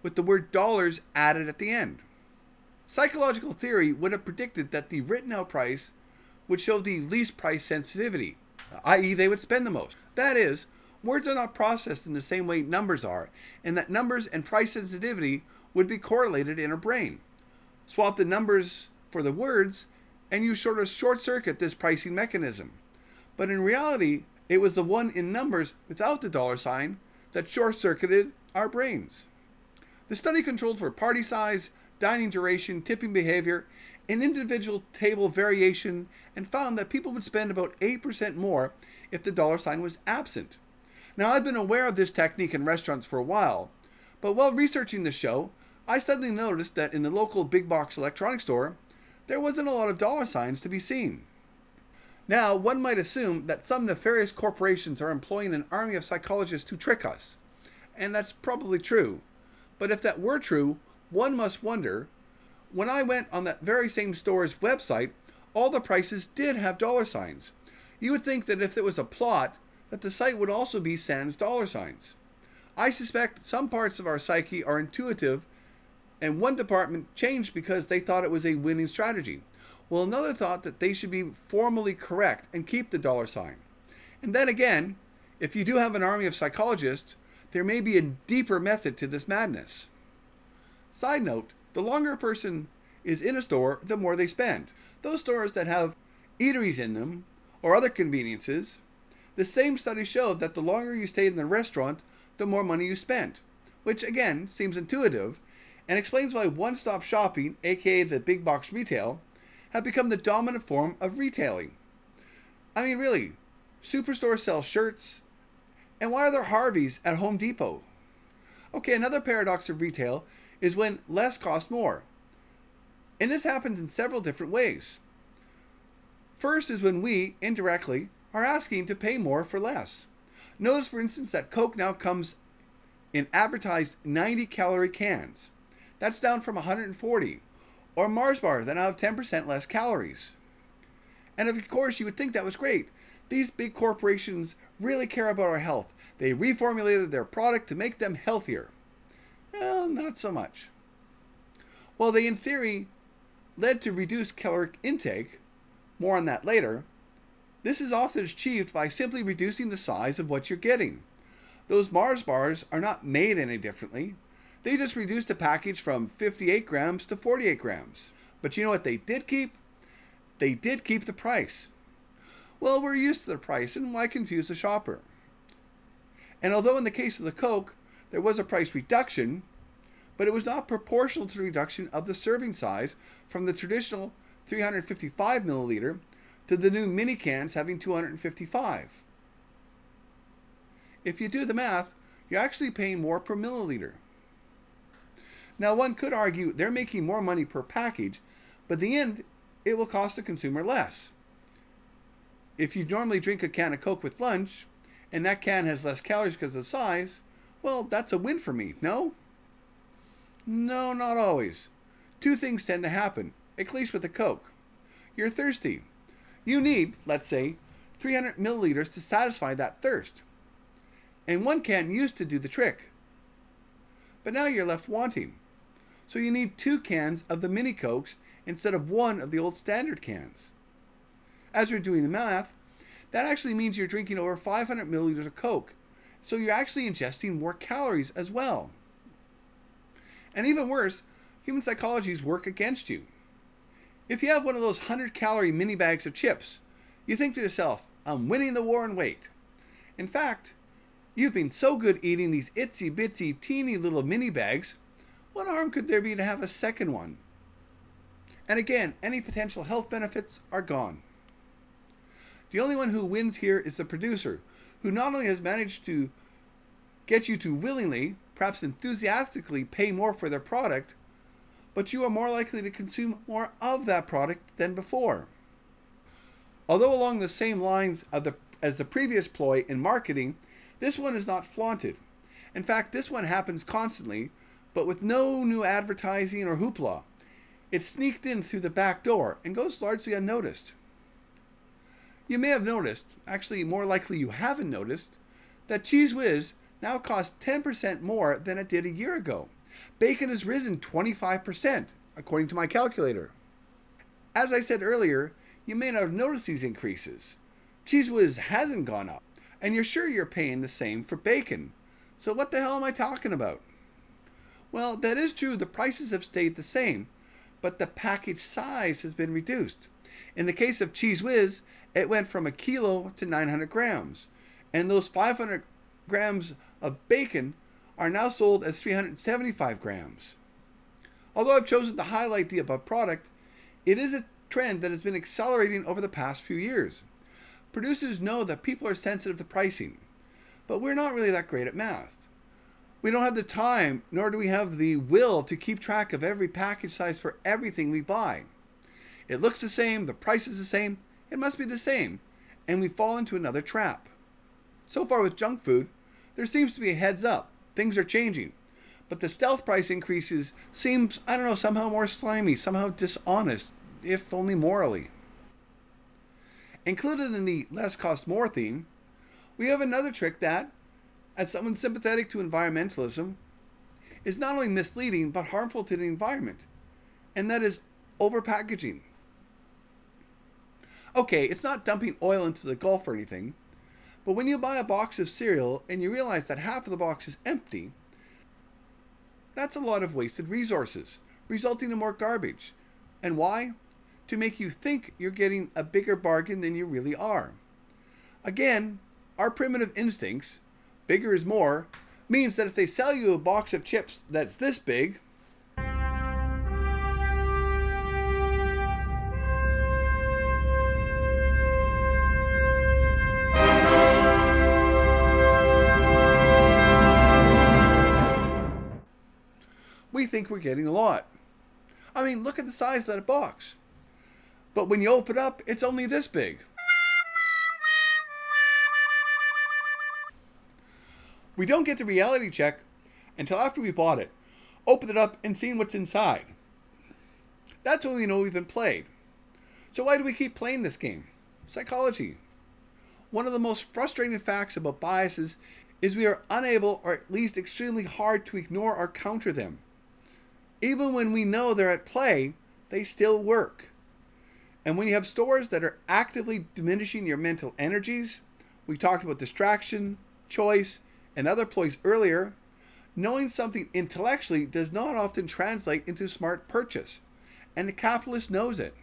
with the word dollars added at the end. Psychological theory would have predicted that the written out price would show the least price sensitivity, i.e. they would spend the most. That is, words are not processed in the same way numbers are, and that numbers and price sensitivity would be correlated in our brain. Swap the numbers for the words, and you sort of short-circuit this pricing mechanism. But in reality, it was the one in numbers without the dollar sign that short-circuited our brains. The study controlled for party size, dining duration, tipping behavior, and individual table variation, and found that people would spend about 8% more if the dollar sign was absent. Now, I've been aware of this technique in restaurants for a while, but while researching the show, I suddenly noticed that in the local big box electronics store, there wasn't a lot of dollar signs to be seen. Now, one might assume that some nefarious corporations are employing an army of psychologists to trick us, and that's probably true. But if that were true, one must wonder, when I went on that very same store's website, all the prices did have dollar signs. You would think that if it was a plot, that the site would also be sans dollar signs. I suspect some parts of our psyche are intuitive, and one department changed because they thought it was a winning strategy, while another thought that they should be formally correct and keep the dollar sign. And then again, if you do have an army of psychologists, there may be a deeper method to this madness. Side note, the longer a person is in a store, the more they spend. Those stores that have eateries in them, or other conveniences, the same study showed that the longer you stayed in the restaurant, the more money you spent, which again seems intuitive and explains why one-stop shopping, aka the big box retail, have become the dominant form of retailing. I mean, really, Superstore sells shirts, and why are there Harveys at Home Depot? Okay, another paradox of retail is when less costs more. And this happens in several different ways. First is when we, indirectly, are asking to pay more for less. Notice, for instance, that Coke now comes in advertised 90-calorie cans. That's down from 140. Or Mars bars that now have 10% less calories. And of course, you would think that was great. These big corporations really care about our health. They reformulated their product to make them healthier. Well, not so much. While they, in theory, led to reduced caloric intake, more on that later, this is often achieved by simply reducing the size of what you're getting. Those Mars bars are not made any differently. They just reduced the package from 58 grams to 48 grams. But you know what they did keep? They did keep the price. Well, we're used to the price, and why confuse the shopper? And although in the case of the Coke, there was a price reduction, but it was not proportional to the reduction of the serving size from the traditional 355 milliliter to the new mini cans having 255. If you do the math, you're actually paying more per milliliter. Now, one could argue they're making more money per package, but in the end, it will cost the consumer less. If you normally drink a can of Coke with lunch, and that can has less calories because of the size, well, that's a win for me, no? No, not always. Two things tend to happen, at least with the Coke. You're thirsty. You need, let's say, 300 milliliters to satisfy that thirst. And one can used to do the trick. But now you're left wanting. So you need 2 cans of the mini Cokes instead of 1 of the old standard cans. As you're doing the math, that actually means you're drinking over 500 milliliters of Coke. So you're actually ingesting more calories as well. And even worse, human psychologies work against you. If you have one of those 100-calorie mini bags of chips, you think to yourself, I'm winning the war in weight. In fact, you've been so good eating these itsy-bitsy teeny little mini bags, what harm could there be to have a second one? And again, any potential health benefits are gone. The only one who wins here is the producer, who not only has managed to get you to willingly, perhaps enthusiastically, pay more for their product, but you are more likely to consume more of that product than before. Although along the same lines as the previous ploy in marketing, this one is not flaunted. In fact, this one happens constantly, but with no new advertising or hoopla. It's sneaked in through the back door and goes largely unnoticed. You may have noticed, actually more likely you haven't noticed, that Cheez Whiz now costs 10% more than it did a year ago. Bacon has risen 25%, according to my calculator. As I said earlier, you may not have noticed these increases. Cheese Whiz hasn't gone up, and you're sure you're paying the same for bacon. So what the hell am I talking about? Well, that is true, the prices have stayed the same, but the package size has been reduced. In the case of Cheese Whiz, it went from a kilo to 900 grams, and those 500 grams of bacon are now sold as 375 grams. Although I've chosen to highlight the above product, it is a trend that has been accelerating over the past few years. Producers know that people are sensitive to pricing, but we're not really that great at math. We don't have the time, nor do we have the will to keep track of every package size for everything we buy. It looks the same, the price is the same, it must be the same, and we fall into another trap. So far with junk food, there seems to be a heads up. Things are changing. But the stealth price increases seems, somehow more slimy, somehow dishonest, if only morally. Included in the less cost more theme, we have another trick that, as someone sympathetic to environmentalism, is not only misleading but harmful to the environment, and that is overpackaging. Okay, it's not dumping oil into the Gulf or anything, but when you buy a box of cereal and you realize that half of the box is empty, that's a lot of wasted resources, resulting in more garbage. And why? To make you think you're getting a bigger bargain than you really are. Again, our primitive instincts, bigger is more, means that if they sell you a box of chips that's this big, we think we're getting a lot. I mean, look at the size of that box. But when you open it up, it's only this big. We don't get the reality check until after we bought it, opened it up, and seen what's inside. That's when we know we've been played. So why do we keep playing this game? Psychology. One of the most frustrating facts about biases is we are unable, or at least extremely hard to ignore or counter them. Even when we know they're at play, they still work. And when you have stores that are actively diminishing your mental energies, we talked about distraction, choice, and other ploys earlier, knowing something intellectually does not often translate into smart purchase, and the capitalist knows it.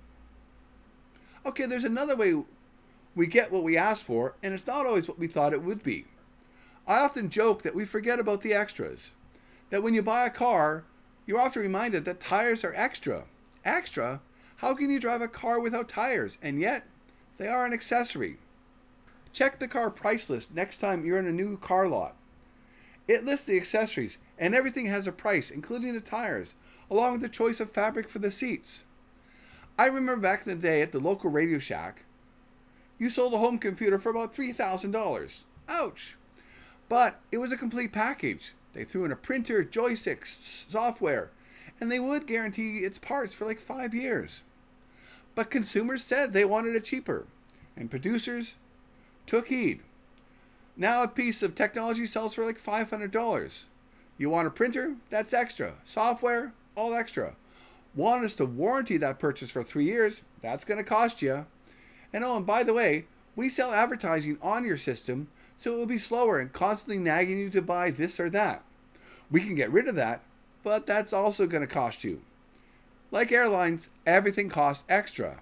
Okay, there's another way we get what we ask for, and it's not always what we thought it would be. I often joke that we forget about the extras, that when you buy a car, you're often reminded that tires are extra. Extra? How can you drive a car without tires? And yet, they are an accessory. Check the car price list next time you're in a new car lot. It lists the accessories, and everything has a price, including the tires, along with the choice of fabric for the seats. I remember back in the day at the local Radio Shack, you sold a home computer for about $3,000. Ouch! But it was a complete package. They threw in a printer, joysticks, software, and they would guarantee its parts for like 5 years. But consumers said they wanted it cheaper, and producers took heed. Now a piece of technology sells for like $500. You want a printer? That's extra. Software? All extra. Want us to warranty that purchase for 3 years? That's going to cost you. And by the way, we sell advertising on your system, so it will be slower and constantly nagging you to buy this or that. We can get rid of that, but that's also going to cost you. Like airlines, everything costs extra.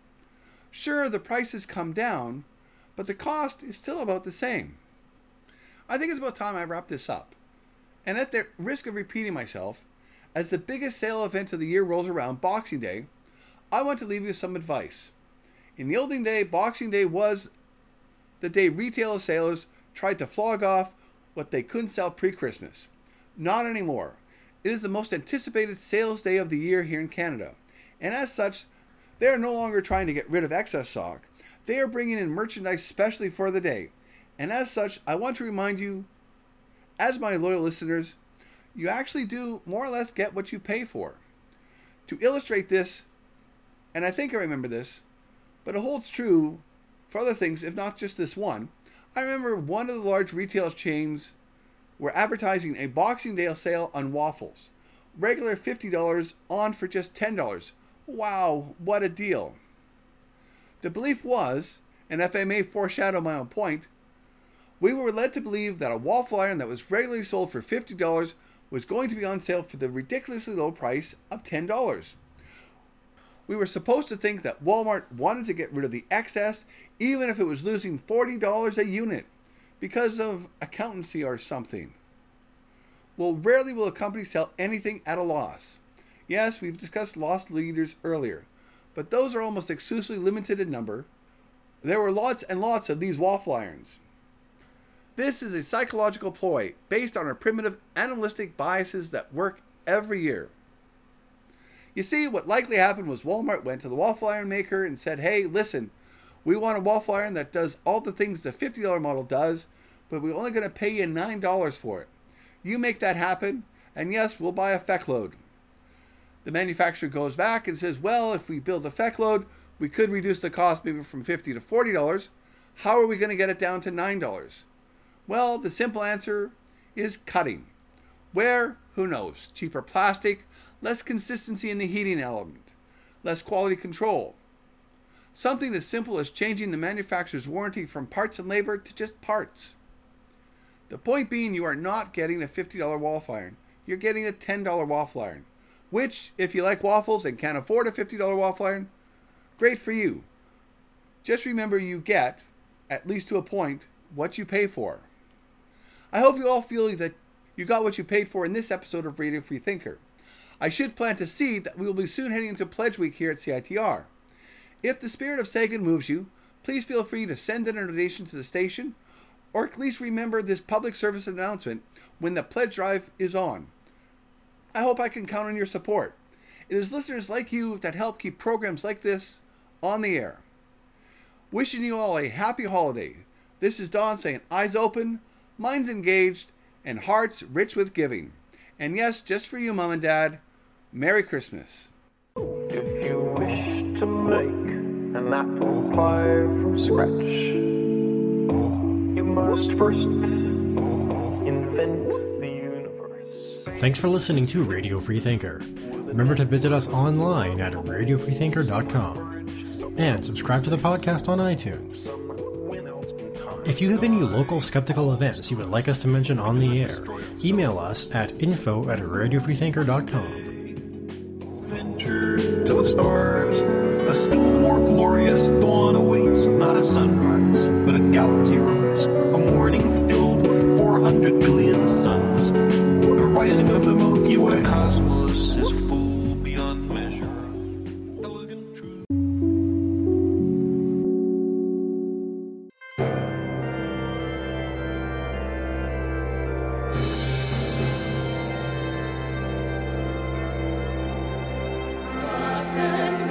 Sure, the prices come down, but the cost is still about the same. I think it's about time I wrap this up. And at the risk of repeating myself, as the biggest sale event of the year rolls around, Boxing Day, I want to leave you with some advice. In the olden day, Boxing Day was the day retail sailors tried to flog off what they couldn't sell pre-Christmas. Not anymore. It is the most anticipated sales day of the year here in Canada. And as such, they are no longer trying to get rid of excess stock. They are bringing in merchandise specially for the day. And as such, I want to remind you, as my loyal listeners, you actually do more or less get what you pay for. To illustrate this, and I think I remember this, but it holds true for other things, if not just this one. I remember one of the large retail chains were advertising a Boxing Day sale on waffles. Regular $50 on for just $10. Wow, what a deal. The belief was, and if I may foreshadow my own point, we were led to believe that a waffle iron that was regularly sold for $50 was going to be on sale for the ridiculously low price of $10. We were supposed to think that Walmart wanted to get rid of the excess, even if it was losing $40 a unit, because of accountancy or something. Well, rarely will a company sell anything at a loss. Yes, we've discussed loss leaders earlier, but those are almost exclusively limited in number. There were lots and lots of these waffle irons. This is a psychological ploy based on our primitive animalistic biases that work every year. You see, what likely happened was Walmart went to the waffle iron maker and said, hey, listen, we want a waffle iron that does all the things the $50 model does, but we're only going to pay you $9 for it. You make that happen, and yes, we'll buy a feck load. The manufacturer goes back and says, well, if we build a feck load, we could reduce the cost maybe from $50 to $40. How are we going to get it down to $9? Well, the simple answer is cutting. Where? Who knows? Cheaper plastic, less consistency in the heating element, less quality control. Something as simple as changing the manufacturer's warranty from parts and labor to just parts. The point being, you are not getting a $50 waffle iron. You're getting a $10 waffle iron, which, if you like waffles and can't afford a $50 waffle iron, great for you. Just remember you get, at least to a point, what you pay for. I hope you all feel that you got what you paid for in this episode of Radio Free Thinker. I should plant a seed that we will be soon heading into Pledge Week here at CITR. If the spirit of Sagan moves you, please feel free to send in a donation to the station, or at least remember this public service announcement when the pledge drive is on. I hope I can count on your support. It is listeners like you that help keep programs like this on the air. Wishing you all a happy holiday. This is Don saying eyes open, minds engaged, and hearts rich with giving. And yes, just for you, Mom and Dad, Merry Christmas.
If you wish to make an apple pie from scratch, you must first invent the universe.
Thanks for listening to Radio Free Thinker. Remember to visit us online at radiofreethinker.com and subscribe to the podcast on iTunes. If you have any local skeptical events you would like us to mention on the air, email us at info@radiofreethinker.com.
Venture to the stars. A still more glorious dawn awaits, not a sunrise, but a galaxy rose. A morning filled with 400 billion suns. The rising of the Milky Way. The cosmos is full beyond measure. Elegant truth.
And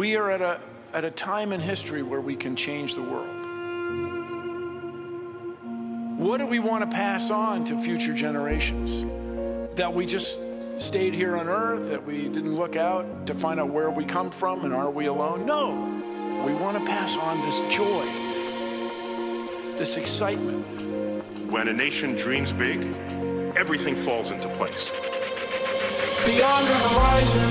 We are at a time in history where we can change the world. What do we want to pass on to future generations? That we just stayed here on Earth, that we didn't look out to find out where we come from and are we alone? No. We want to pass on this joy, this excitement.
When a nation dreams big, everything falls into place.
Beyond the horizon,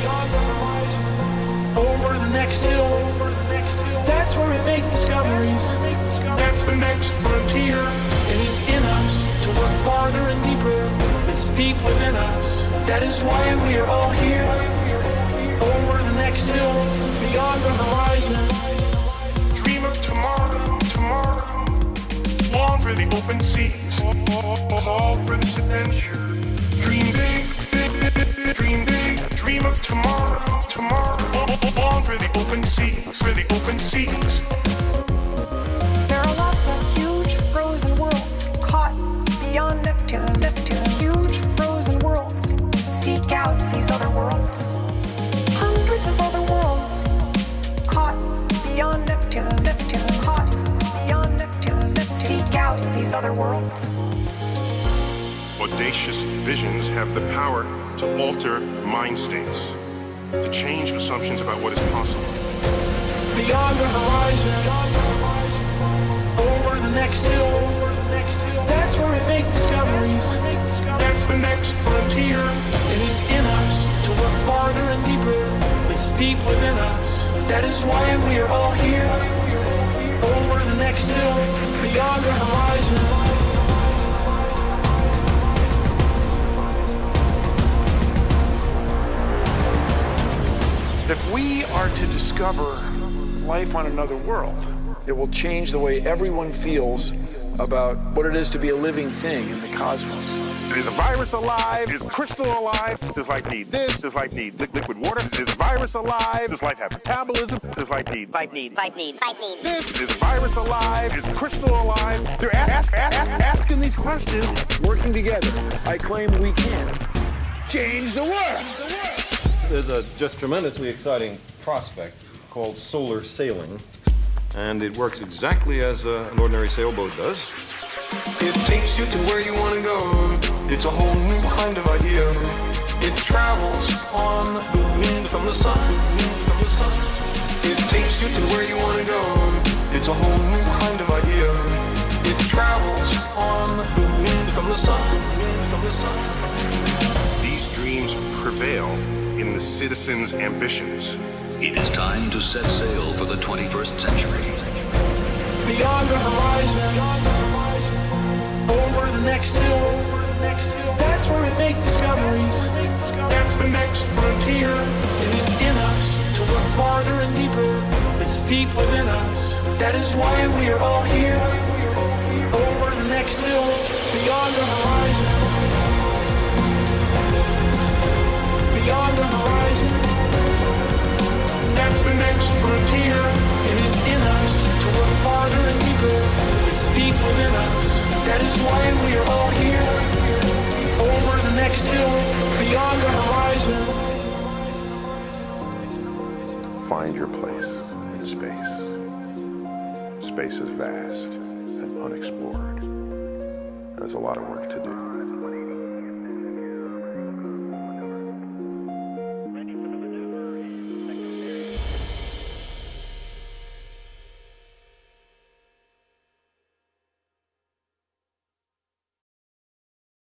over the next hill, that's where we make discoveries.
That's the next frontier.
It is in us to look farther and deeper. It's deep within us. That is why we are all here. Over the next hill, beyond the horizon.
Dream of tomorrow, tomorrow. Long for the open seas. All for this adventure. Dream big, dream big. Dream of tomorrow, tomorrow. Long for the open seas, for the open seas.
There are lots of huge frozen worlds caught beyond Neptune. Huge frozen worlds. Seek out these other worlds. Hundreds of other worlds caught beyond Neptune. Caught beyond Neptune. Seek out these other worlds.
Audacious visions have the power to alter mind states, to change assumptions about what is possible.
Beyond the horizon, over the next hill, that's where we make discoveries.
That's the next frontier.
It is in us to look farther and deeper. It's deep within us. That is why we are all here. Over the next hill, beyond the horizon. If we are to discover life on another world, it will change the way everyone feels about what it is to be a living thing in the cosmos.
Is a virus alive? Is crystal alive? Does life need this? Does life need liquid water? Is a virus alive? Does life have metabolism? Does life need this? Is a virus alive? Is crystal alive? They're asking these questions.
Working together, I claim we can change the world.
There's a just tremendously exciting prospect called solar sailing, and it works exactly as an ordinary sailboat does.
It takes you to where you want to go. It's a whole new kind of idea. It travels on the wind from the sun. It takes you to where you want to go. It's a whole new kind of idea. It travels on the wind from the sun.
These dreams prevail in the citizens' ambitions.
It is time to set sail for the 21st century.
Beyond the horizon, over the next hill, that's where we make discoveries.
That's the next frontier.
It is in us to look farther and deeper. It's deep within us. That is why we are all here. Over the next hill, beyond the horizon. Beyond the horizon.
That's the next frontier.
It is in us to look farther and deeper. It's deep within us. That is why we are all here. Over the next hill, beyond the horizon.
Find your place in space. Space is vast and unexplored. There's a lot of work to do.